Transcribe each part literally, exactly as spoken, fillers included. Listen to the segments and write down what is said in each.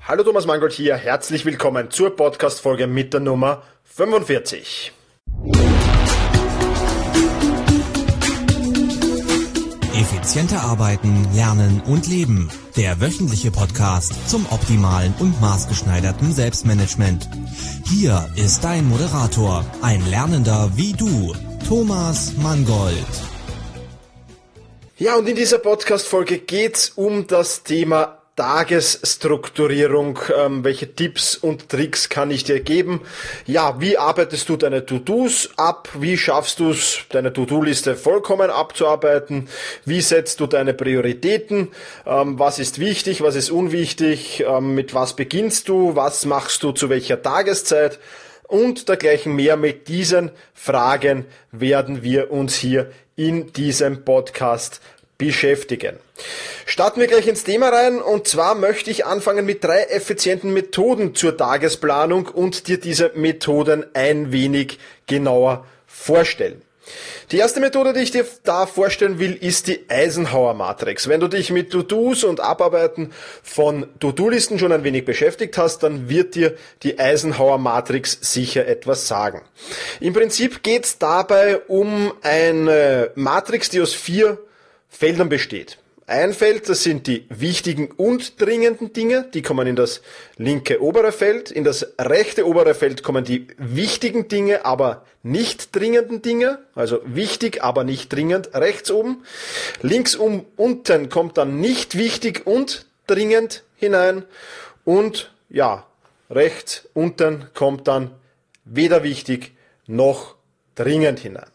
Hallo Thomas Mangold hier, herzlich willkommen zur Podcast-Folge mit der Nummer fünfundvierzig. Effizienter arbeiten, lernen und leben. Der wöchentliche Podcast zum optimalen und maßgeschneiderten Selbstmanagement. Hier ist dein Moderator, ein Lernender wie du, Thomas Mangold. Ja, und in dieser Podcast-Folge geht's um das Thema Tagesstrukturierung. Ähm, welche Tipps und Tricks kann ich dir geben? Ja, wie arbeitest du deine To-Dos ab? Wie schaffst du es, deine To-Do-Liste vollkommen abzuarbeiten? Wie setzt du deine Prioritäten? Ähm, was ist wichtig? Was ist unwichtig? Ähm, mit was beginnst du? Was machst du zu welcher Tageszeit? Und dergleichen mehr. Mit diesen Fragen werden wir uns hier in diesem Podcast beschäftigen. Starten wir gleich ins Thema rein, und zwar möchte ich anfangen mit drei effizienten Methoden zur Tagesplanung und dir diese Methoden ein wenig genauer vorstellen. Die erste Methode, die ich dir da vorstellen will, ist die Eisenhower-Matrix. Wenn du dich mit To-Dos und Abarbeiten von To-Do-Listen schon ein wenig beschäftigt hast, dann wird dir die Eisenhower-Matrix sicher etwas sagen. Im Prinzip geht es dabei um eine Matrix, die aus vier Feldern besteht. Ein Feld, das sind die wichtigen und dringenden Dinge, die kommen in das linke obere Feld. In das rechte obere Feld kommen die wichtigen Dinge, aber nicht dringenden Dinge, also wichtig, aber nicht dringend, rechts oben. Links um, unten kommt dann nicht wichtig und dringend hinein, und ja, rechts unten kommt dann weder wichtig noch dringend hinein.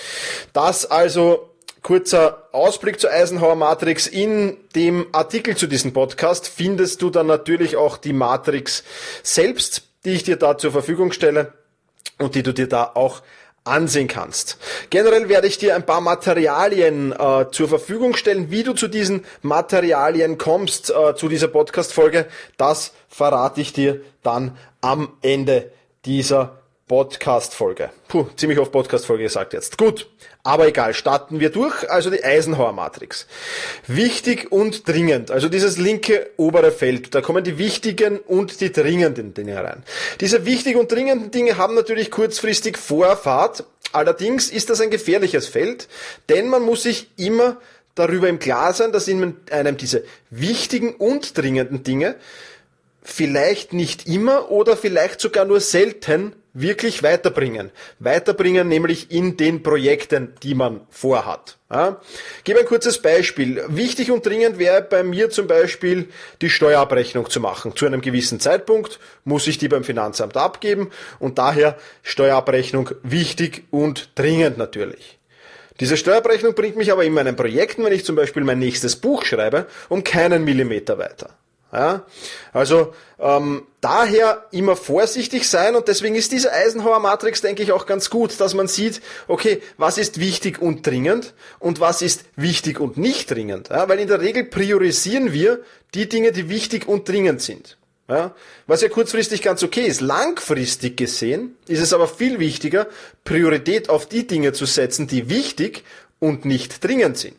Das also kurzer Ausblick zur Eisenhower-Matrix. In dem Artikel zu diesem Podcast findest du dann natürlich auch die Matrix selbst, die ich dir da zur Verfügung stelle und die du dir da auch ansehen kannst. Generell werde ich dir ein paar Materialien äh, zur Verfügung stellen. Wie du zu diesen Materialien kommst, äh, zu dieser Podcast-Folge, das verrate ich dir dann am Ende dieser Podcast-Folge. Puh, ziemlich oft Podcast-Folge gesagt jetzt. Gut, aber egal, starten wir durch. Also die Eisenhower-Matrix. Wichtig und dringend, also dieses linke obere Feld, da kommen die wichtigen und die dringenden Dinge rein. Diese wichtigen und dringenden Dinge haben natürlich kurzfristig Vorfahrt, allerdings ist das ein gefährliches Feld, denn man muss sich immer darüber im Klaren sein, dass in einem diese wichtigen und dringenden Dinge vielleicht nicht immer oder vielleicht sogar nur selten wirklich weiterbringen. Weiterbringen nämlich in den Projekten, die man vorhat. Ja. Ich gebe ein kurzes Beispiel. Wichtig und dringend wäre bei mir zum Beispiel die Steuerabrechnung zu machen. Zu einem gewissen Zeitpunkt muss ich die beim Finanzamt abgeben, und daher Steuerabrechnung wichtig und dringend natürlich. Diese Steuerabrechnung bringt mich aber in meinen Projekten, wenn ich zum Beispiel mein nächstes Buch schreibe, um keinen Millimeter weiter. Ja, also ähm, daher immer vorsichtig sein, und deswegen ist diese Eisenhower-Matrix, denke ich, auch ganz gut, dass man sieht, okay, was ist wichtig und dringend und was ist wichtig und nicht dringend. Ja, weil in der Regel priorisieren wir die Dinge, die wichtig und dringend sind. Ja, was ja kurzfristig ganz okay ist. Langfristig gesehen ist es aber viel wichtiger, Priorität auf die Dinge zu setzen, die wichtig und nicht dringend sind.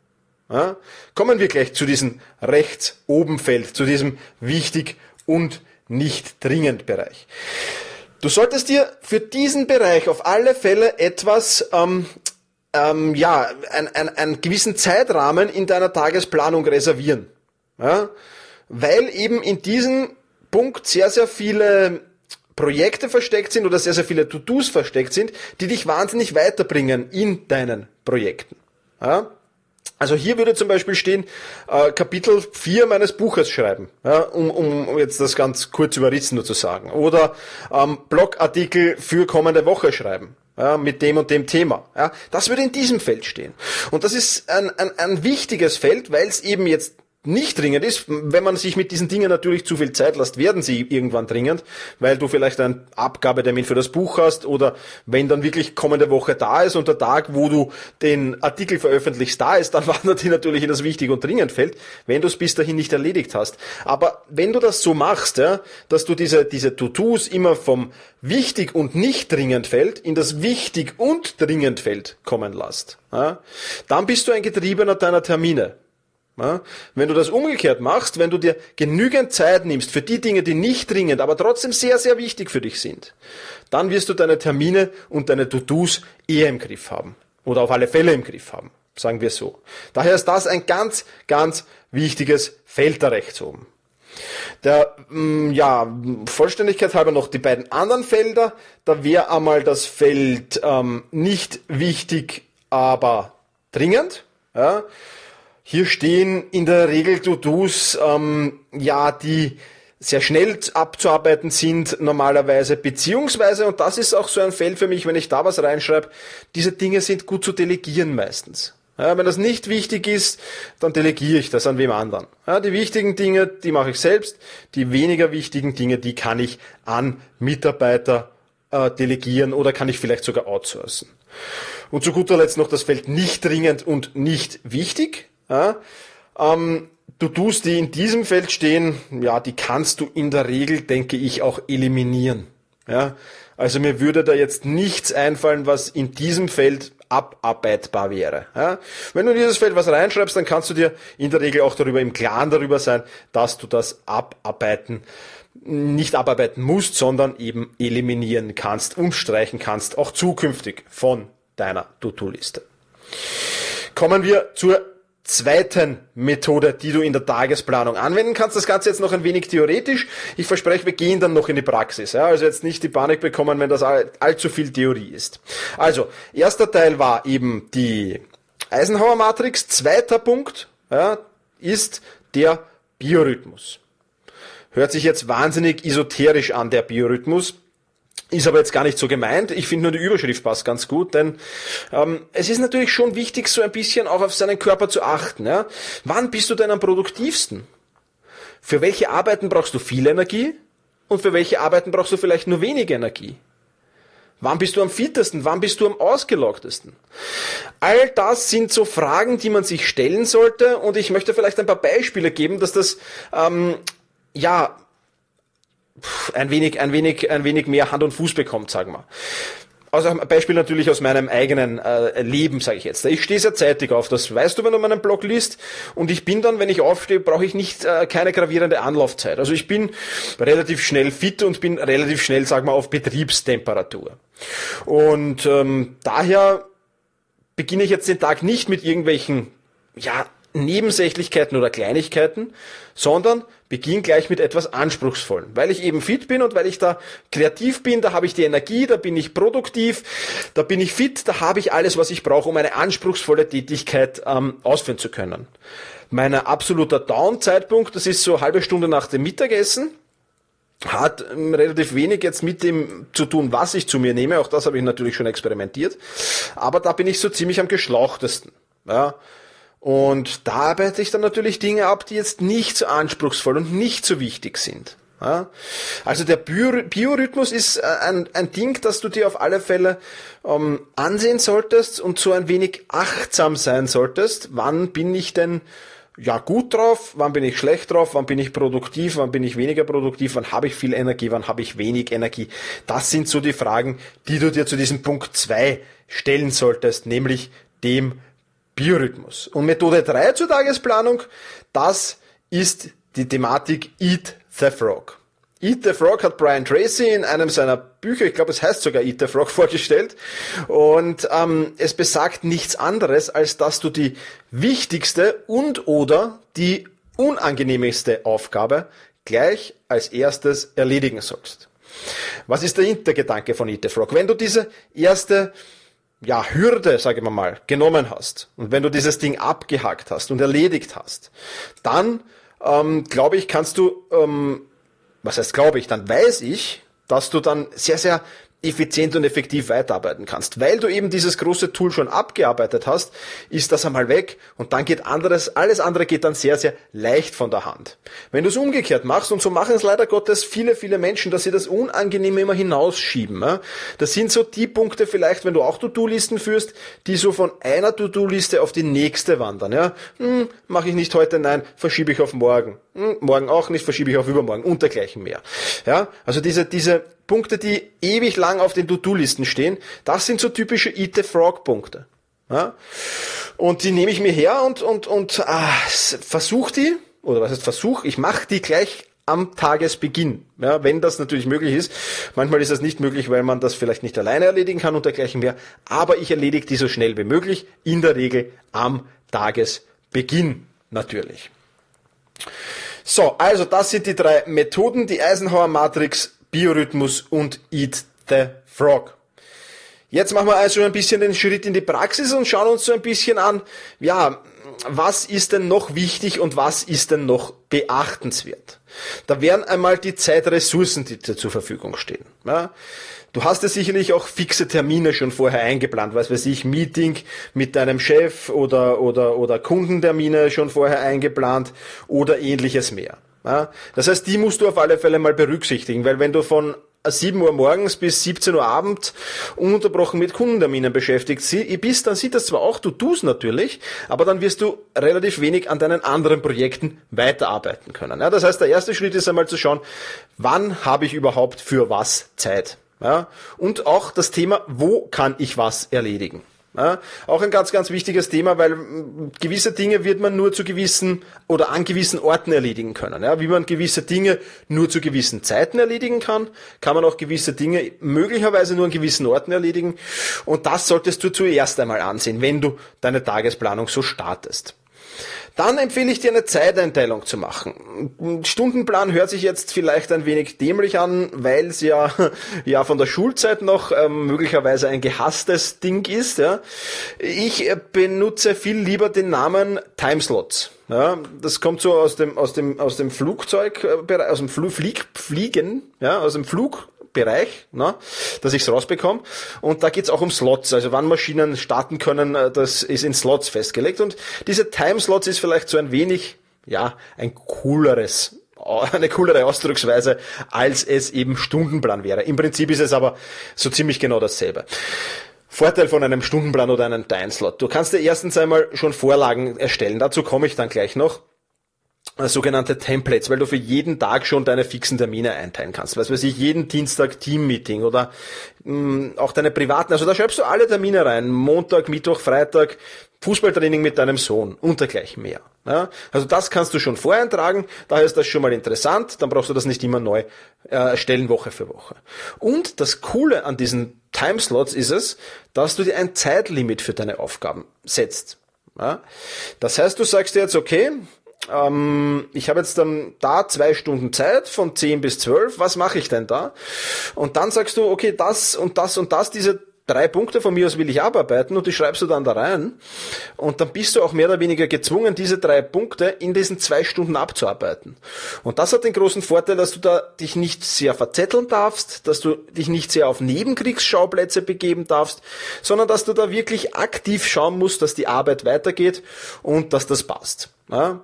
Ja, kommen wir gleich zu diesem rechts oben Feld, zu diesem wichtig und nicht dringend Bereich. Du solltest dir für diesen Bereich auf alle Fälle etwas, ähm, ähm, ja, ein, ein, einen gewissen Zeitrahmen in deiner Tagesplanung reservieren. Ja, weil eben in diesem Punkt sehr, sehr viele Projekte versteckt sind oder sehr, sehr viele To-Dos versteckt sind, die dich wahnsinnig weiterbringen in deinen Projekten. Ja. Also hier würde zum Beispiel stehen, äh, Kapitel vier meines Buches schreiben, ja, um, um jetzt das ganz kurz überrissen nur zu sagen. Oder ähm, Blogartikel für kommende Woche schreiben, ja, mit dem und dem Thema. Ja. Das würde in diesem Feld stehen. Und das ist ein, ein, ein wichtiges Feld, weil es eben jetzt nicht dringend ist. Wenn man sich mit diesen Dingen natürlich zu viel Zeit lässt, werden sie irgendwann dringend, weil du vielleicht einen Abgabetermin für das Buch hast, oder wenn dann wirklich kommende Woche da ist und der Tag, wo du den Artikel veröffentlichst, da ist, dann wandert die natürlich in das wichtig und dringend Feld, wenn du es bis dahin nicht erledigt hast. Aber wenn du das so machst, ja, dass du diese, diese To-Dos immer vom wichtig und nicht dringend Feld in das wichtig und dringend Feld kommen lässt, ja, dann bist du ein Getriebener deiner Termine. Ja, wenn du das umgekehrt machst, wenn du dir genügend Zeit nimmst für die Dinge, die nicht dringend, aber trotzdem sehr, sehr wichtig für dich sind, dann wirst du deine Termine und deine To-Dos eher im Griff haben. Oder auf alle Fälle im Griff haben, sagen wir so. Daher ist das ein ganz, ganz wichtiges Feld da rechts oben. Der, ja, Vollständigkeit halber noch die beiden anderen Felder. Da wäre einmal das Feld ähm, nicht wichtig, aber dringend. Ja. Hier stehen in der Regel To-Dos, ähm, ja, die sehr schnell abzuarbeiten sind normalerweise, beziehungsweise, und das ist auch so ein Feld für mich, wenn ich da was reinschreibe, diese Dinge sind gut zu delegieren meistens. Ja, wenn das nicht wichtig ist, dann delegiere ich das an wem anderen. Ja, die wichtigen Dinge, die mache ich selbst, die weniger wichtigen Dinge, die kann ich an Mitarbeiter äh, delegieren oder kann ich vielleicht sogar outsourcen. Und zu guter Letzt noch das Feld nicht dringend und nicht wichtig. Ja, ähm, To-Dos, die in diesem Feld stehen, ja, die kannst du in der Regel, denke ich, auch eliminieren. Ja, also mir würde da jetzt nichts einfallen, was in diesem Feld abarbeitbar wäre. Ja, wenn du in dieses Feld was reinschreibst, dann kannst du dir in der Regel auch darüber im Klaren darüber sein, dass du das abarbeiten, nicht abarbeiten musst, sondern eben eliminieren kannst und streichen kannst, auch zukünftig von deiner To-Do-Liste. Kommen wir zur zweiten Methode, die du in der Tagesplanung anwenden kannst. Das Ganze jetzt noch ein wenig theoretisch. Ich verspreche, wir gehen dann noch in die Praxis. Ja, also jetzt nicht die Panik bekommen, wenn das all, allzu viel Theorie ist. Also, erster Teil war eben die Eisenhower-Matrix. Zweiter Punkt, ja, ist der Biorhythmus. Hört sich jetzt wahnsinnig esoterisch an, der Biorhythmus. Ist aber jetzt gar nicht so gemeint. Ich finde nur die Überschrift passt ganz gut, denn ähm, es ist natürlich schon wichtig, so ein bisschen auch auf seinen Körper zu achten. Ja? Wann bist du denn am produktivsten? Für welche Arbeiten brauchst du viel Energie und für welche Arbeiten brauchst du vielleicht nur wenig Energie? Wann bist du am fittesten? Wann bist du am ausgelaugtesten? All das sind so Fragen, die man sich stellen sollte, und ich möchte vielleicht ein paar Beispiele geben, dass das ähm, ja ein wenig, ein wenig, ein wenig mehr Hand und Fuß bekommt, sagen wir. Also ein Beispiel natürlich aus meinem eigenen äh, Leben, sage ich jetzt. Ich stehe sehr zeitig auf, das weißt du, wenn du meinen Blog liest. Und ich bin dann, wenn ich aufstehe, brauche ich nicht äh, keine gravierende Anlaufzeit. Also ich bin relativ schnell fit und bin relativ schnell, sagen wir, auf Betriebstemperatur. Und ähm, daher beginne ich jetzt den Tag nicht mit irgendwelchen, ja, Nebensächlichkeiten oder Kleinigkeiten, sondern beginn gleich mit etwas Anspruchsvollem. Weil ich eben fit bin und weil ich da kreativ bin, da habe ich die Energie, da bin ich produktiv, da bin ich fit, da habe ich alles, was ich brauche, um eine anspruchsvolle Tätigkeit ähm, ausführen zu können. Mein absoluter Down-Zeitpunkt, das ist so eine halbe Stunde nach dem Mittagessen, hat ähm, relativ wenig jetzt mit dem zu tun, was ich zu mir nehme, auch das habe ich natürlich schon experimentiert, aber da bin ich so ziemlich am geschlauchtesten. Ja. Und da arbeite ich dann natürlich Dinge ab, die jetzt nicht so anspruchsvoll und nicht so wichtig sind. Ja? Also der Bio- Biorhythmus ist ein, ein Ding, das du dir auf alle Fälle ähm, ansehen solltest und so ein wenig achtsam sein solltest. Wann bin ich denn ja gut drauf, wann bin ich schlecht drauf, wann bin ich produktiv, wann bin ich weniger produktiv, wann habe ich viel Energie, wann habe ich wenig Energie. Das sind so die Fragen, die du dir zu diesem Punkt zwei stellen solltest, nämlich dem Biorhythmus. Und Methode drei zur Tagesplanung, das ist die Thematik Eat the Frog. Eat the Frog hat Brian Tracy in einem seiner Bücher, ich glaube es heißt sogar Eat the Frog, vorgestellt. Und ähm, es besagt nichts anderes, als dass du die wichtigste und oder die unangenehmste Aufgabe gleich als erstes erledigen sollst. Was ist der Hintergedanke von Eat the Frog? Wenn du diese erste ja, Hürde, sage ich mal, genommen hast und wenn du dieses Ding abgehakt hast und erledigt hast, dann, ähm, glaube ich, kannst du, ähm, was heißt glaube ich, dann weiß ich, dass du dann sehr, sehr effizient und effektiv weiterarbeiten kannst. Weil du eben dieses große Tool schon abgearbeitet hast, ist das einmal weg und dann geht anderes, alles andere geht dann sehr, sehr leicht von der Hand. Wenn du es umgekehrt machst, und so machen es leider Gottes viele, viele Menschen, dass sie das Unangenehme immer hinausschieben. Ja? Das sind so die Punkte vielleicht, wenn du auch To-Do-Listen führst, die so von einer To-Do-Liste auf die nächste wandern. Ja? Hm, mache ich nicht heute, nein, verschiebe ich auf morgen. Hm, morgen auch nicht, verschiebe ich auf übermorgen und dergleichen mehr. Ja? Also diese, diese Punkte, die ewig lang auf den To-Do-Listen stehen, das sind so typische Eat the Frog-Punkte. Ja? Und die nehme ich mir her und, und, und ah, versuche die, oder was heißt Versuch, ich mache die gleich am Tagesbeginn, ja, wenn das natürlich möglich ist. Manchmal ist das nicht möglich, weil man das vielleicht nicht alleine erledigen kann und dergleichen mehr, aber ich erledige die so schnell wie möglich, in der Regel am Tagesbeginn natürlich. So, also das sind die drei Methoden, die Eisenhower-Matrix, Biorhythmus und Eat the Frog. Jetzt machen wir also ein bisschen den Schritt in die Praxis und schauen uns so ein bisschen an, ja, was ist denn noch wichtig und was ist denn noch beachtenswert? Da wären einmal die Zeitressourcen, die dir zur Verfügung stehen. Ja, du hast ja sicherlich auch fixe Termine schon vorher eingeplant, was weiß ich, Meeting mit deinem Chef oder, oder, oder Kundentermine schon vorher eingeplant oder ähnliches mehr. Ja, das heißt, die musst du auf alle Fälle mal berücksichtigen, weil wenn du von sieben Uhr morgens bis siebzehn Uhr abends ununterbrochen mit Kundenterminen beschäftigt bist, dann sieht das zwar auch, du tust natürlich, aber dann wirst du relativ wenig an deinen anderen Projekten weiterarbeiten können. Ja, das heißt, der erste Schritt ist einmal zu schauen, wann habe ich überhaupt für was Zeit? Ja, und auch das Thema, wo kann ich was erledigen? Ja, auch ein ganz, ganz wichtiges Thema, weil gewisse Dinge wird man nur zu gewissen oder an gewissen Orten erledigen können. Ja, wie man gewisse Dinge nur zu gewissen Zeiten erledigen kann, kann man auch gewisse Dinge möglicherweise nur an gewissen Orten erledigen. Und das solltest du zuerst einmal ansehen, wenn du deine Tagesplanung so startest. Dann empfehle ich dir, eine Zeiteinteilung zu machen. Ein Stundenplan hört sich jetzt vielleicht ein wenig dämlich an, weil es ja, ja von der Schulzeit noch ähm, möglicherweise ein gehasstes Ding ist. Ja. Ich äh, benutze viel lieber den Namen Timeslots. Ja, das kommt so aus dem aus dem aus dem Flugzeug, äh, aus dem Fl- Flieg, Fliegen, ja, aus dem Flug. Bereich, na, dass ich es rausbekomme. Und da geht's auch um Slots, also wann Maschinen starten können, das ist in Slots festgelegt. Und diese Timeslots ist vielleicht so ein wenig, ja, ein cooleres, eine coolere Ausdrucksweise, als es eben Stundenplan wäre. Im Prinzip ist es aber so ziemlich genau dasselbe. Vorteil von einem Stundenplan oder einem Timeslot. Du kannst dir erstens einmal schon Vorlagen erstellen, dazu komme ich dann gleich noch. Sogenannte Templates, weil du für jeden Tag schon deine fixen Termine einteilen kannst. Was weiß ich, jeden Dienstag Teammeeting oder mh, auch deine privaten, also da schreibst du alle Termine rein, Montag, Mittwoch, Freitag, Fußballtraining mit deinem Sohn und dergleichen mehr. Ja, also das kannst du schon voreintragen, daher ist das schon mal interessant, dann brauchst du das nicht immer neu äh, erstellen, Woche für Woche. Und das Coole an diesen Timeslots ist es, dass du dir ein Zeitlimit für deine Aufgaben setzt. Ja, das heißt, du sagst dir jetzt, okay, Ähm, ich habe jetzt dann da zwei Stunden Zeit von zehn bis zwölf, was mache ich denn da? Und dann sagst du, okay, das und das und das, diese drei Punkte von mir aus will ich abarbeiten und die schreibst du dann da rein und dann bist du auch mehr oder weniger gezwungen, diese drei Punkte in diesen zwei Stunden abzuarbeiten. Und das hat den großen Vorteil, dass du da dich nicht sehr verzetteln darfst, dass du dich nicht sehr auf Nebenkriegsschauplätze begeben darfst, sondern dass du da wirklich aktiv schauen musst, dass die Arbeit weitergeht und dass das passt. Ja,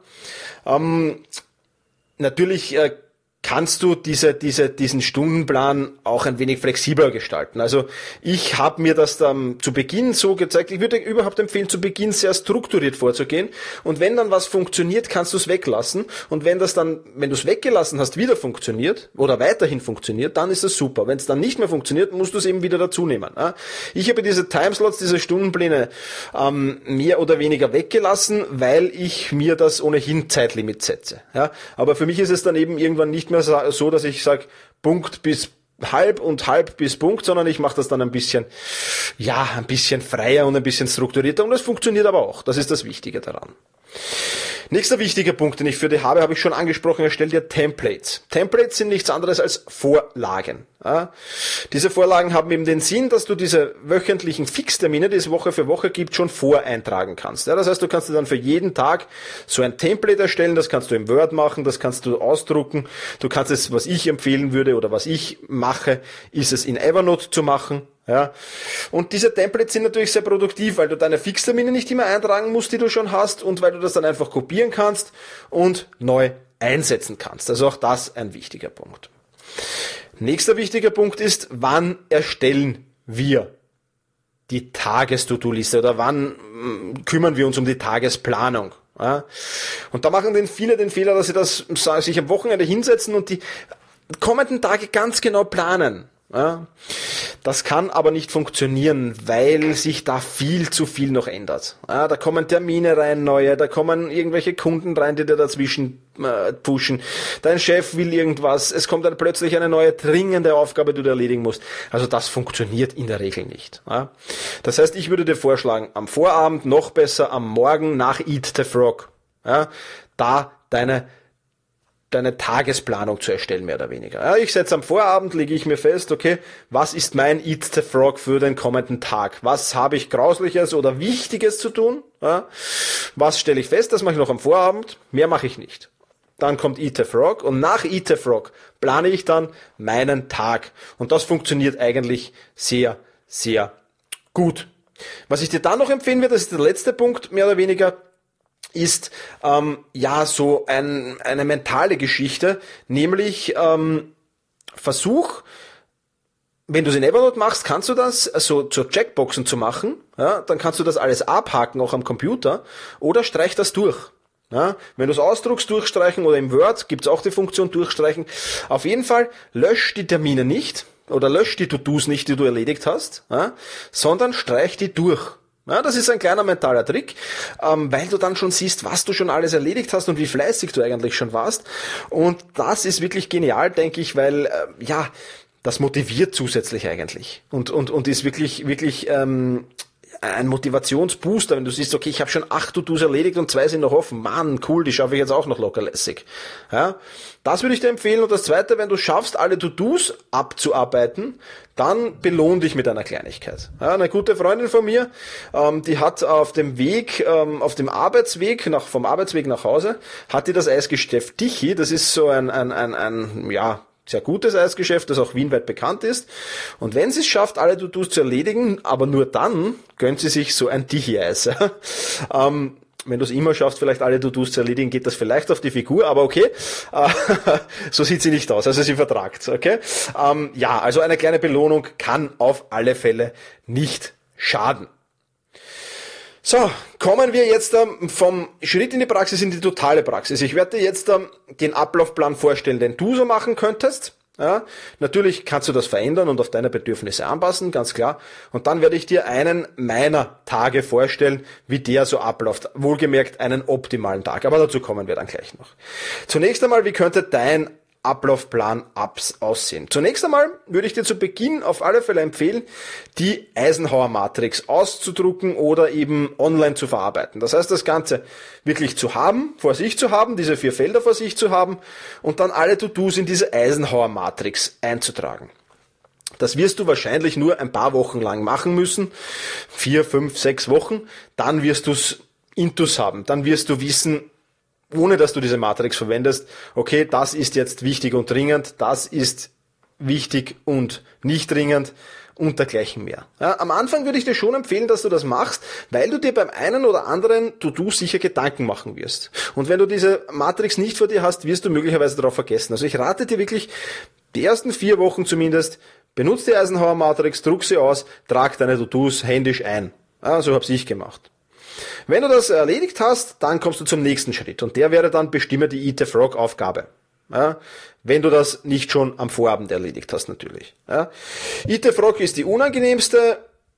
ähm, natürlich äh, kannst du diese, diese, diesen Stundenplan auch ein wenig flexibler gestalten. Also ich habe mir das dann zu Beginn so gezeigt, ich würde überhaupt empfehlen, zu Beginn sehr strukturiert vorzugehen und wenn dann was funktioniert, kannst du es weglassen und wenn das dann, wenn du es weggelassen hast, wieder funktioniert oder weiterhin funktioniert, dann ist das super. Wenn es dann nicht mehr funktioniert, musst du es eben wieder dazu nehmen. Ich habe diese Timeslots, diese Stundenpläne ähm, mehr oder weniger weggelassen, weil ich mir das ohnehin Zeitlimit setze. Ja? Aber für mich ist es dann eben irgendwann nicht mehr so, dass ich sage, Punkt bis halb und halb bis Punkt, sondern ich mache das dann ein bisschen, ja, ein bisschen freier und ein bisschen strukturierter und das funktioniert aber auch. Das ist das Wichtige daran. Nächster wichtiger Punkt, den ich für dich habe, habe ich schon angesprochen, erstell dir Templates. Templates sind nichts anderes als Vorlagen. Ja, diese Vorlagen haben eben den Sinn, dass du diese wöchentlichen Fixtermine, die es Woche für Woche gibt, schon voreintragen kannst. Ja, das heißt, du kannst dir dann für jeden Tag so ein Template erstellen, das kannst du im Word machen, das kannst du ausdrucken. Du kannst es, was ich empfehlen würde oder was ich mache, ist es in Evernote zu machen. Ja, und diese Templates sind natürlich sehr produktiv, weil du deine Fixtermine nicht immer eintragen musst, die du schon hast und weil du das dann einfach kopieren kannst und neu einsetzen kannst. Also auch das ein wichtiger Punkt. Nächster wichtiger Punkt ist, wann erstellen wir die Tages-To-Do-Liste oder wann kümmern wir uns um die Tagesplanung? Ja, und da machen denn viele den Fehler, dass sie das sich am Wochenende hinsetzen und die kommenden Tage ganz genau planen. Ja, das kann aber nicht funktionieren, weil sich da viel zu viel noch ändert. Ja, da kommen Termine rein, neue, da kommen irgendwelche Kunden rein, die dir dazwischen äh, pushen. Dein Chef will irgendwas, es kommt dann plötzlich eine neue dringende Aufgabe, die du erledigen musst. Also das funktioniert in der Regel nicht. Ja. Das heißt, ich würde dir vorschlagen, am Vorabend, noch besser am Morgen nach Eat the Frog, ja, da deine deine Tagesplanung zu erstellen, mehr oder weniger. Ja, ich setze am Vorabend, lege ich mir fest, okay, was ist mein Eat the Frog für den kommenden Tag? Was habe ich Grausliches oder Wichtiges zu tun? Ja, was stelle ich fest? Das mache ich noch am Vorabend, mehr mache ich nicht. Dann kommt Eat the Frog und nach Eat the Frog plane ich dann meinen Tag. Und das funktioniert eigentlich sehr, sehr gut. Was ich dir dann noch empfehlen würde, das ist der letzte Punkt, mehr oder weniger, ist ähm, ja so ein, eine mentale Geschichte, nämlich ähm, Versuch, wenn du es in Evernote machst, kannst du das so zur Checkboxen zu machen, ja, dann kannst du das alles abhaken, auch am Computer, oder streich das durch. Ja, wenn du es ausdruckst, durchstreichen, oder im Word gibt's auch die Funktion durchstreichen. Auf jeden Fall lösch die Termine nicht oder lösch die To-Dos nicht, die du erledigt hast, ja, sondern streich die durch. Ja, das ist ein kleiner mentaler Trick, ähm, weil du dann schon siehst, was du schon alles erledigt hast und wie fleißig du eigentlich schon warst. Und das ist wirklich genial, denke ich, weil äh, ja, das motiviert zusätzlich eigentlich und und und ist wirklich wirklich ähm, ein Motivationsbooster, wenn du siehst, okay, ich habe schon acht To-Dos erledigt und zwei sind noch offen. Mann, cool, die schaffe ich jetzt auch noch locker lässig. Ja, das würde ich dir empfehlen. Und das Zweite, wenn du schaffst, alle To-Dos abzuarbeiten, dann belohn dich mit einer Kleinigkeit. Ja, eine gute Freundin von mir, ähm, die hat auf dem Weg, ähm, auf dem Arbeitsweg, nach, vom Arbeitsweg nach Hause, hat die das Eisgeschäft Tichy. Das ist so ein, ein, ein, ein ja, sehr gutes Eisgeschäft, das auch wienweit bekannt ist. Und wenn sie es schafft, alle To-Dos zu erledigen, aber nur dann, gönnt sie sich so ein Tichy-Eis. ähm, wenn du es immer schaffst, vielleicht alle To-Dos zu erledigen, geht das vielleicht auf die Figur, aber okay, äh, so sieht sie nicht aus, also sie vertragt, okay? Ähm, ja, also eine kleine Belohnung kann auf alle Fälle nicht schaden. So, kommen wir jetzt ähm, vom Schritt in die Praxis in die totale Praxis. Ich werde dir jetzt ähm, den Ablaufplan vorstellen, den du so machen könntest. Ja, natürlich kannst du das verändern und auf deine Bedürfnisse anpassen, ganz klar. Und dann werde ich dir einen meiner Tage vorstellen, wie der so abläuft. Wohlgemerkt einen optimalen Tag, aber dazu kommen wir dann gleich noch. Zunächst einmal, wie könnte dein Ablaufplan aussehen? Zunächst einmal würde ich dir zu Beginn auf alle Fälle empfehlen, die Eisenhower-Matrix auszudrucken oder eben online zu verarbeiten. Das heißt, das Ganze wirklich zu haben, vor sich zu haben, diese vier Felder vor sich zu haben und dann alle To-Dos in diese Eisenhower-Matrix einzutragen. Das wirst du wahrscheinlich nur ein paar Wochen lang machen müssen, vier, fünf, sechs Wochen, dann wirst du es intus haben, dann wirst du wissen, ohne dass du diese Matrix verwendest, okay, das ist jetzt wichtig und dringend, das ist wichtig und nicht dringend und dergleichen mehr. Ja, am Anfang würde ich dir schon empfehlen, dass du das machst, weil du dir beim einen oder anderen To-Do sicher Gedanken machen wirst. Und wenn du diese Matrix nicht vor dir hast, wirst du möglicherweise darauf vergessen. Also ich rate dir wirklich, die ersten vier Wochen zumindest, benutze die Eisenhower-Matrix, druck sie aus, trag deine To-Dos händisch ein. Ja, so habe ich gemacht. Wenn du das erledigt hast, dann kommst du zum nächsten Schritt und der wäre dann, bestimme die Eat the Frog Aufgabe. Ja, wenn du das nicht schon am Vorabend erledigt hast, natürlich. Ja. Eat the Frog ist die unangenehmste,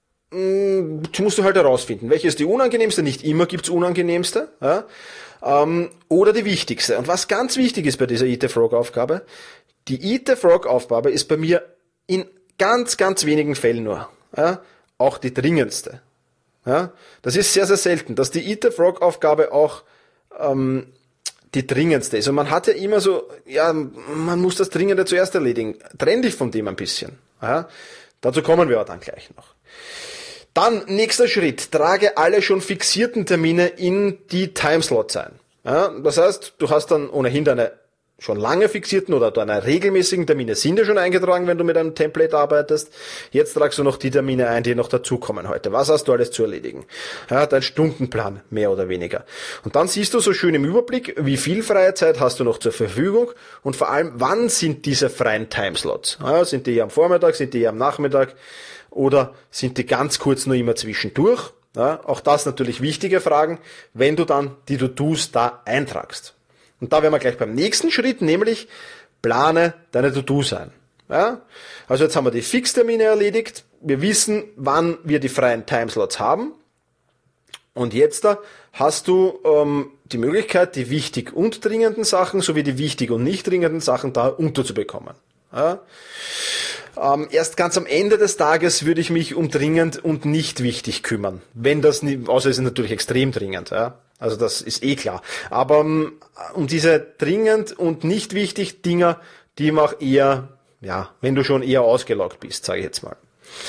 mh, musst du halt herausfinden. Welche ist die unangenehmste? Nicht immer gibt's unangenehmste. Ja. Ähm, oder die wichtigste. Und was ganz wichtig ist bei dieser Eat the Frog Aufgabe, die Eat the Frog Aufgabe ist bei mir in ganz, ganz wenigen Fällen nur ja, auch die dringendste. Ja, das ist sehr, sehr selten, dass die Eat the Frog Aufgabe auch ähm, die dringendste ist. Und man hat ja immer so, ja, man muss das Dringende zuerst erledigen. Trenn dich von dem ein bisschen. Ja, dazu kommen wir aber dann gleich noch. Dann, nächster Schritt, trage alle schon fixierten Termine in die Timeslots ein. Ja, das heißt, du hast dann ohnehin deine schon lange fixierten oder deine regelmäßigen Termine sind ja schon eingetragen, wenn du mit einem Template arbeitest. Jetzt tragst du noch die Termine ein, die noch dazukommen heute. Was hast du alles zu erledigen? Ja, dein Stundenplan, mehr oder weniger. Und dann siehst du so schön im Überblick, wie viel freie Zeit hast du noch zur Verfügung und vor allem, wann sind diese freien Timeslots? Ja, sind die am Vormittag, sind die am Nachmittag oder sind die ganz kurz nur immer zwischendurch? Ja, auch das natürlich wichtige Fragen, wenn du dann die To-Dos da eintragst. Und da wären wir gleich beim nächsten Schritt, nämlich plane deine To-Dos ein. Ja? Also jetzt haben wir die Fixtermine erledigt. Wir wissen, wann wir die freien Timeslots haben. Und jetzt da hast du ähm, die Möglichkeit, die wichtig und dringenden Sachen sowie die wichtig und nicht dringenden Sachen da unterzubekommen. Ja? Ähm, erst ganz am Ende des Tages würde ich mich um dringend und nicht wichtig kümmern. Wenn das nicht, außer es ist natürlich extrem dringend. Ja? Also das ist eh klar. Aber um, um diese dringend und nicht wichtig Dinger, die mach eher, ja, wenn du schon eher ausgelaugt bist, sage ich jetzt mal.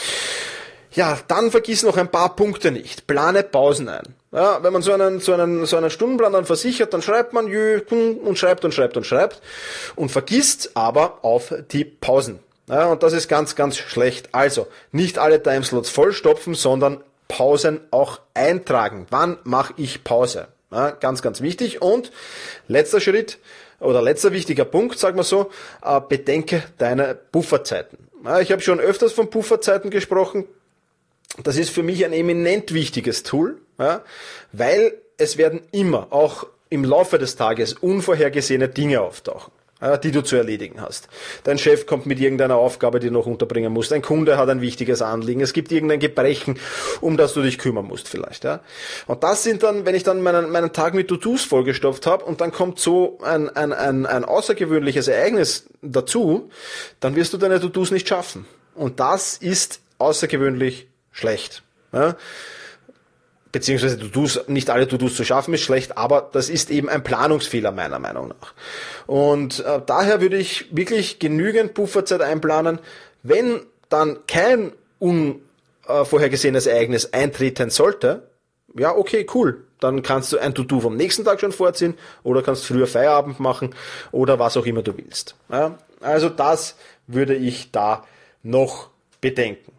Ja, dann vergiss noch ein paar Punkte nicht. Plane Pausen ein. Ja, wenn man so einen, so einen, so einen Stundenplan dann versichert, dann schreibt man jö, und schreibt und schreibt und schreibt und vergisst aber auf die Pausen. Ja, und das ist ganz, ganz schlecht. Also, nicht alle Timeslots vollstopfen, sondern Pausen auch eintragen. Wann mache ich Pause? Ja, ganz, ganz wichtig. Und letzter Schritt oder letzter wichtiger Punkt, sagen wir so, äh, bedenke deine Pufferzeiten. Ja, ich habe schon öfters von Pufferzeiten gesprochen. Das ist für mich ein eminent wichtiges Tool, ja, weil es werden immer, auch im Laufe des Tages, unvorhergesehene Dinge auftauchen, ja, die du zu erledigen hast. Dein Chef kommt mit irgendeiner Aufgabe, die du noch unterbringen musst. Ein Kunde hat ein wichtiges Anliegen. Es gibt irgendein Gebrechen, um das du dich kümmern musst vielleicht. Ja. Und das sind dann, wenn ich dann meinen, meinen Tag mit To-Dos vollgestopft habe und dann kommt so ein, ein, ein, ein außergewöhnliches Ereignis dazu, dann wirst du deine To-Dos nicht schaffen. Und das ist außergewöhnlich schlecht. Ja? Beziehungsweise To-Dos, nicht alle To-Dos zu schaffen ist schlecht, aber das ist eben ein Planungsfehler meiner Meinung nach. Und äh, daher würde ich wirklich genügend Pufferzeit einplanen, wenn dann kein unvorhergesehenes Ereignis eintreten sollte. Ja, okay, cool. Dann kannst du ein To-Do vom nächsten Tag schon vorziehen oder kannst früher Feierabend machen oder was auch immer du willst. Ja? Also das würde ich da noch bedenken.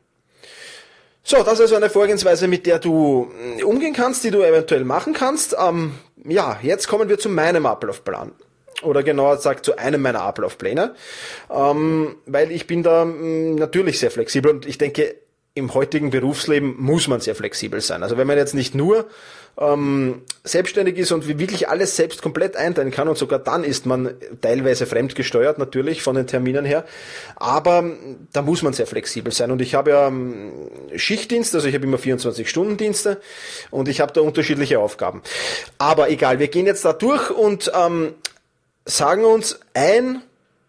So, das ist also eine Vorgehensweise, mit der du umgehen kannst, die du eventuell machen kannst. Ähm, ja, jetzt kommen wir zu meinem Ablaufplan. Oder genauer gesagt, zu einem meiner Ablaufpläne. Ähm, weil ich bin da mh, natürlich sehr flexibel und ich denke, im heutigen Berufsleben muss man sehr flexibel sein. Also wenn man jetzt nicht nur ähm, selbstständig ist und wirklich alles selbst komplett einteilen kann und sogar dann ist man teilweise fremdgesteuert natürlich von den Terminen her, aber da muss man sehr flexibel sein und ich habe ja ähm, Schichtdienst, also ich habe immer vierundzwanzig-Stunden-Dienste und ich habe da unterschiedliche Aufgaben. Aber egal, wir gehen jetzt da durch und ähm, sagen uns ein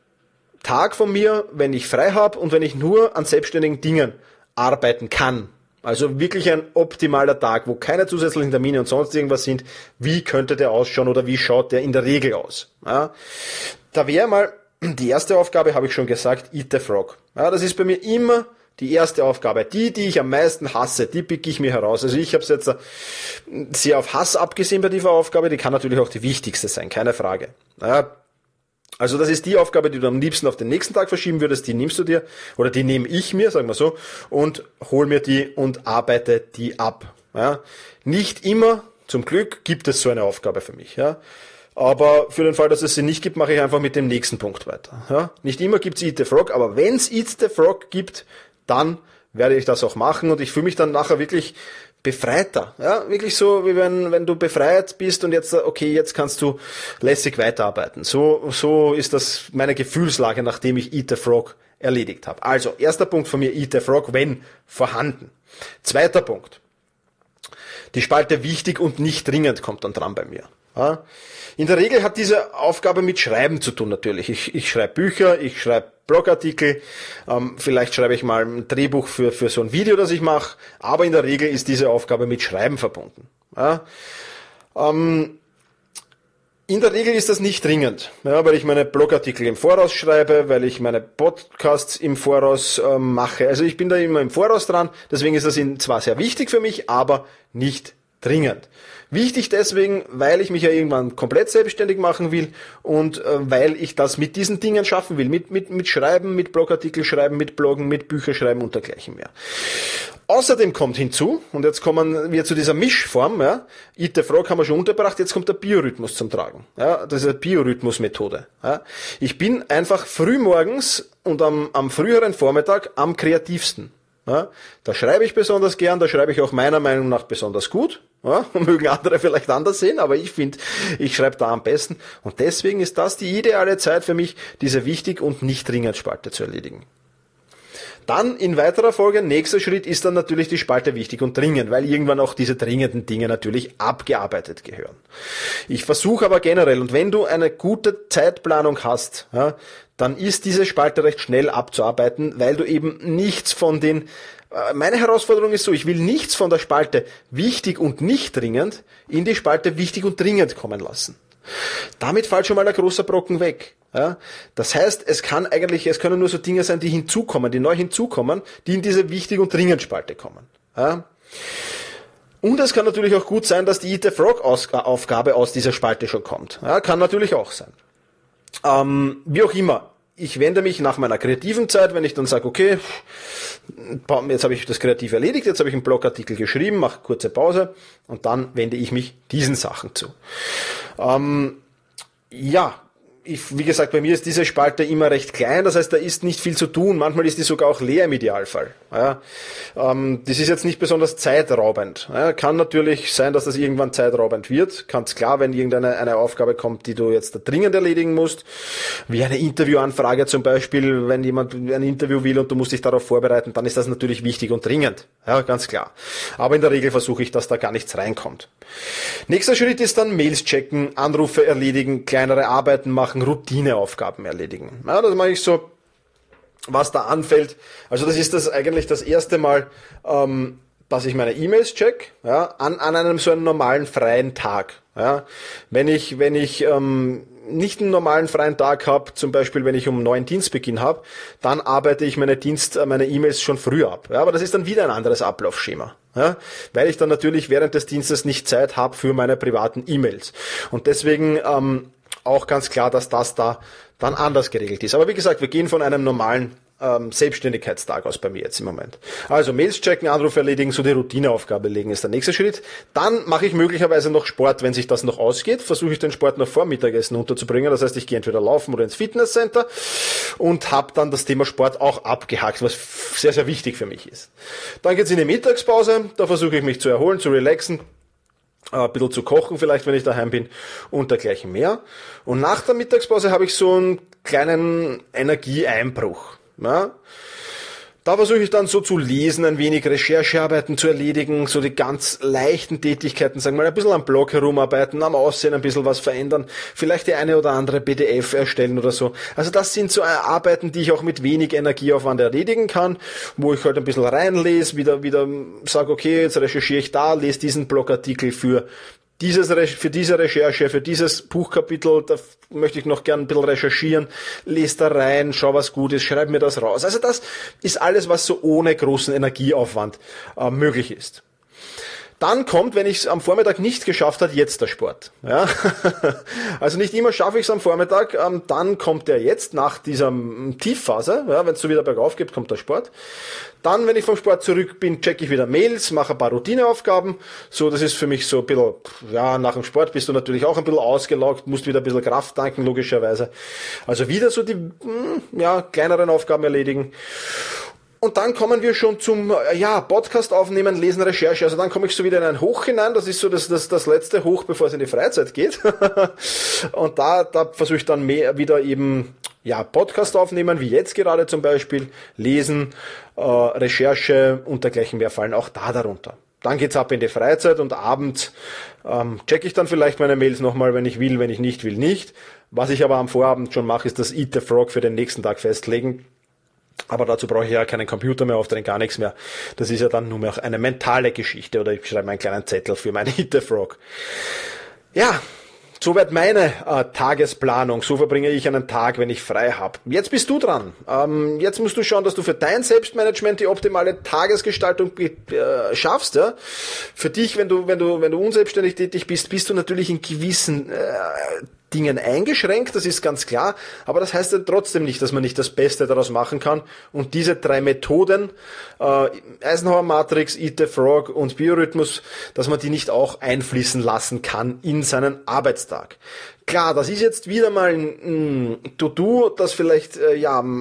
Tag von mir, wenn ich frei habe und wenn ich nur an selbstständigen Dingen arbeiten kann. Also wirklich ein optimaler Tag, wo keine zusätzlichen Termine und sonst irgendwas sind. Wie könnte der ausschauen oder wie schaut der in der Regel aus? Ja, da wäre mal die erste Aufgabe, habe ich schon gesagt, Eat the Frog. Ja, das ist bei mir immer die erste Aufgabe. Die, die ich am meisten hasse, die pick ich mir heraus. Also ich habe es jetzt sehr auf Hass abgesehen bei dieser Aufgabe. Die kann natürlich auch die wichtigste sein, keine Frage. Ja, also das ist die Aufgabe, die du am liebsten auf den nächsten Tag verschieben würdest, die nimmst du dir, oder die nehme ich mir, sagen wir so, und hol mir die und arbeite die ab. Ja. Nicht immer, zum Glück, gibt es so eine Aufgabe für mich. Ja. Aber für den Fall, dass es sie nicht gibt, mache ich einfach mit dem nächsten Punkt weiter. Ja. Nicht immer gibt es Eat the Frog, aber wenn es Eat the Frog gibt, dann werde ich das auch machen und ich fühle mich dann nachher wirklich befreiter, ja, wirklich so, wie wenn, wenn du befreit bist und jetzt, okay, jetzt kannst du lässig weiterarbeiten. So, so ist das meine Gefühlslage, nachdem ich Eat the Frog erledigt habe. Also, erster Punkt von mir, Eat the Frog, wenn vorhanden. Zweiter Punkt. Die Spalte wichtig und nicht dringend kommt dann dran bei mir. Ja. In der Regel hat diese Aufgabe mit Schreiben zu tun natürlich. Ich, ich schreibe Bücher, ich schreibe Blogartikel, ähm, vielleicht schreibe ich mal ein Drehbuch für, für so ein Video, das ich mache, aber in der Regel ist diese Aufgabe mit Schreiben verbunden. Ja. Ähm, in der Regel ist das nicht dringend, ja, weil ich meine Blogartikel im Voraus schreibe, weil ich meine Podcasts im Voraus ähm, mache. Also ich bin da immer im Voraus dran, deswegen ist das zwar sehr wichtig für mich, aber nicht dringend. Wichtig deswegen, weil ich mich ja irgendwann komplett selbstständig machen will und äh, weil ich das mit diesen Dingen schaffen will. Mit, mit, mit Schreiben, mit Blogartikel schreiben, mit Bloggen, mit Bücher schreiben und dergleichen mehr. Außerdem kommt hinzu, und jetzt kommen wir zu dieser Mischform, ja, Eat the Frog haben wir schon unterbracht, jetzt kommt der Biorhythmus zum Tragen. Ja, das ist eine Biorhythmus-Methode. Ja. Ich bin einfach frühmorgens und am, am früheren Vormittag am kreativsten. Ja. Da schreibe ich besonders gern, da schreibe ich auch meiner Meinung nach besonders gut. Ja, mögen andere vielleicht anders sehen, aber ich finde, ich schreibe da am besten. Und deswegen ist das die ideale Zeit für mich, diese wichtig und nicht dringend Spalte zu erledigen. Dann in weiterer Folge, nächster Schritt ist dann natürlich die Spalte wichtig und dringend, weil irgendwann auch diese dringenden Dinge natürlich abgearbeitet gehören. Ich versuche aber generell, und wenn du eine gute Zeitplanung hast, ja, dann ist diese Spalte recht schnell abzuarbeiten, weil du eben nichts von den, meine Herausforderung ist so, ich will nichts von der Spalte wichtig und nicht dringend in die Spalte wichtig und dringend kommen lassen. Damit fällt schon mal ein großer Brocken weg. Ja, das heißt, es kann eigentlich, es können nur so Dinge sein, die hinzukommen, die neu hinzukommen, die in diese wichtig und dringend Spalte kommen. Ja. Und es kann natürlich auch gut sein, dass die Eat the Frog Aufgabe aus dieser Spalte schon kommt. Ja, kann natürlich auch sein. Ähm, wie auch immer. Ich wende mich nach meiner kreativen Zeit, wenn ich dann sage, okay, jetzt habe ich das kreativ erledigt, jetzt habe ich einen Blogartikel geschrieben, mache kurze Pause und dann wende ich mich diesen Sachen zu. Ähm, ja, Ich, wie gesagt, bei mir ist diese Spalte immer recht klein, das heißt, da ist nicht viel zu tun. Manchmal ist die sogar auch leer im Idealfall. Ja, ähm, das ist jetzt nicht besonders zeitraubend. Ja, kann natürlich sein, dass das irgendwann zeitraubend wird. Ganz klar, wenn irgendeine eine Aufgabe kommt, die du jetzt da dringend erledigen musst, wie eine Interviewanfrage zum Beispiel, wenn jemand ein Interview will und du musst dich darauf vorbereiten, dann ist das natürlich wichtig und dringend. Ja, ganz klar. Aber in der Regel versuche ich, dass da gar nichts reinkommt. Nächster Schritt ist dann Mails checken, Anrufe erledigen, kleinere Arbeiten machen, Routineaufgaben erledigen. Ja, das mache ich so, was da anfällt. Also das ist das eigentlich das erste Mal, ähm, dass ich meine E-Mails check, ja, an, an einem so einem normalen freien Tag. Ja. Wenn ich, wenn ich ähm, nicht einen normalen freien Tag habe, zum Beispiel wenn ich um neun Dienstbeginn habe, dann arbeite ich meine Dienst, meine E-Mails schon früh ab. Ja, aber das ist dann wieder ein anderes Ablaufschema. Ja, weil ich dann natürlich während des Dienstes nicht Zeit habe für meine privaten E-Mails. Und deswegen ähm, auch ganz klar, dass das da dann anders geregelt ist. Aber wie gesagt, wir gehen von einem normalen ähm, Selbstständigkeitstag aus bei mir jetzt im Moment. Also Mails checken, Anrufe erledigen, so die Routineaufgabe legen ist der nächste Schritt. Dann mache ich möglicherweise noch Sport, wenn sich das noch ausgeht. Versuche ich den Sport noch vor Mittagessen unterzubringen. Das heißt, ich gehe entweder laufen oder ins Fitnesscenter und habe dann das Thema Sport auch abgehakt, was sehr, sehr wichtig für mich ist. Dann geht's in die Mittagspause. Da versuche ich mich zu erholen, zu relaxen. Ein bisschen zu kochen vielleicht, wenn ich daheim bin und dergleichen mehr. Und nach der Mittagspause habe ich so einen kleinen Energieeinbruch. Ja. Da versuche ich dann so zu lesen, ein wenig Recherchearbeiten zu erledigen, so die ganz leichten Tätigkeiten, sagen wir mal, ein bisschen am Blog herumarbeiten, am Aussehen ein bisschen was verändern, vielleicht die eine oder andere P D F erstellen oder so. Also das sind so Arbeiten, die ich auch mit wenig Energieaufwand erledigen kann, wo ich halt ein bisschen reinlese, wieder, wieder sage, okay, jetzt recherchiere ich da, lese diesen Blogartikel für Dieses, für diese Recherche, für dieses Buchkapitel, da möchte ich noch gern ein bisschen recherchieren, lese da rein, schau was gut ist, schreib mir das raus. Also das ist alles, was so ohne großen Energieaufwand äh, möglich ist. Dann kommt, wenn ich es am Vormittag nicht geschafft habe, jetzt der Sport. Ja? Also nicht immer schaffe ich es am Vormittag, ähm, dann kommt der jetzt nach dieser ähm, Tiefphase, ja, wenn es so wieder bergauf geht, kommt der Sport. Dann, wenn ich vom Sport zurück bin, checke ich wieder Mails, mache ein paar Routineaufgaben. So, das ist für mich so ein bisschen, ja, nach dem Sport bist du natürlich auch ein bisschen ausgelaugt, musst wieder ein bisschen Kraft tanken, logischerweise. Also wieder so die, ja, kleineren Aufgaben erledigen. Und dann kommen wir schon zum, ja, Podcast aufnehmen, lesen, Recherche. Also dann komme ich so wieder in ein Hoch hinein. Das ist so das, das, das letzte Hoch, bevor es in die Freizeit geht. Und da, da versuche ich dann mehr wieder eben, ja, Podcast aufnehmen, wie jetzt gerade zum Beispiel, lesen, äh, Recherche und dergleichen mehr fallen auch da darunter. Dann geht's ab in die Freizeit und abends ähm, checke ich dann vielleicht meine Mails nochmal, wenn ich will, wenn ich nicht will, nicht. Was ich aber am Vorabend schon mache, ist das Eat the Frog für den nächsten Tag festlegen. Aber dazu brauche ich ja keinen Computer mehr aufdrehen, gar nichts mehr. Das ist ja dann nur mehr eine mentale Geschichte oder ich schreibe einen kleinen Zettel für meine Eat the Frog. Ja, soweit meine äh, Tagesplanung. So verbringe ich einen Tag, wenn ich frei habe. Jetzt bist du dran. Ähm, jetzt musst du schauen, dass du für dein Selbstmanagement die optimale Tagesgestaltung äh, schaffst. Ja? Für dich, wenn du, wenn du, wenn du unselbstständig tätig bist, bist du natürlich in gewissen äh, Dingen eingeschränkt, das ist ganz klar, aber das heißt ja trotzdem nicht, dass man nicht das Beste daraus machen kann und diese drei Methoden, äh, Eisenhower Matrix, Eat the Frog und Biorhythmus, dass man die nicht auch einfließen lassen kann in seinen Arbeitstag. Klar, das ist jetzt wieder mal ein, ein To-Do, das vielleicht äh, ja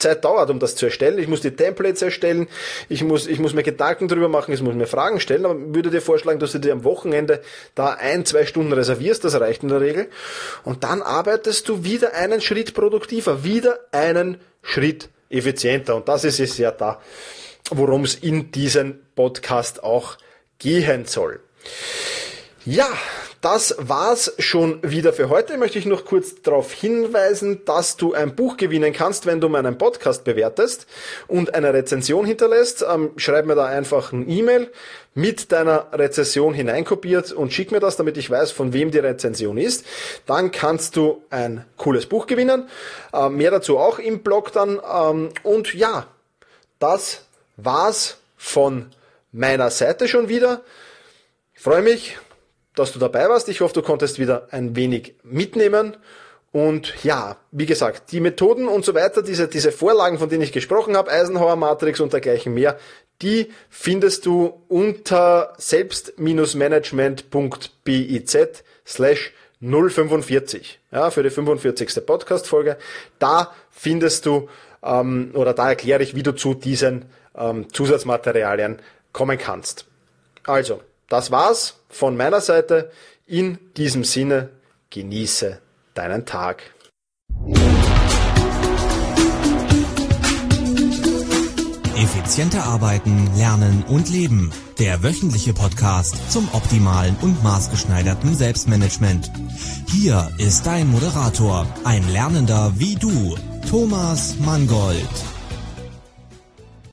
Zeit dauert, um das zu erstellen. Ich muss die Templates erstellen, ich muss, ich muss mir Gedanken drüber machen, ich muss mir Fragen stellen, aber ich würde dir vorschlagen, dass du dir am Wochenende da ein, zwei Stunden reservierst, das reicht in der Regel. Und dann arbeitest du wieder einen Schritt produktiver, wieder einen Schritt effizienter. Und das ist es ja da, worum es in diesem Podcast auch gehen soll. Ja, das war's schon wieder für heute. Möchte ich noch kurz darauf hinweisen, dass du ein Buch gewinnen kannst, wenn du meinen Podcast bewertest und eine Rezension hinterlässt. Ähm, schreib mir da einfach ein E-Mail mit deiner Rezension hineinkopiert und schick mir das, damit ich weiß, von wem die Rezension ist. Dann kannst du ein cooles Buch gewinnen. Ähm, mehr dazu auch im Blog dann. Ähm, und ja, das war's von meiner Seite schon wieder. Ich freue mich, dass du dabei warst. Ich hoffe, du konntest wieder ein wenig mitnehmen. Und ja, wie gesagt, die Methoden und so weiter, diese, diese Vorlagen, von denen ich gesprochen habe, Eisenhower Matrix und dergleichen mehr, die findest du unter selbst-management.biz slash null fünfundvierzig. Ja, für die fünfundvierzigste Podcast-Folge. Da findest du, ähm, oder da erkläre ich, wie du zu diesen ähm, Zusatzmaterialien kommen kannst. Also, das war's von meiner Seite. In diesem Sinne, genieße deinen Tag. Effizienter arbeiten, lernen und leben. Der wöchentliche Podcast zum optimalen und maßgeschneiderten Selbstmanagement. Hier ist dein Moderator, ein Lernender wie du, Thomas Mangold.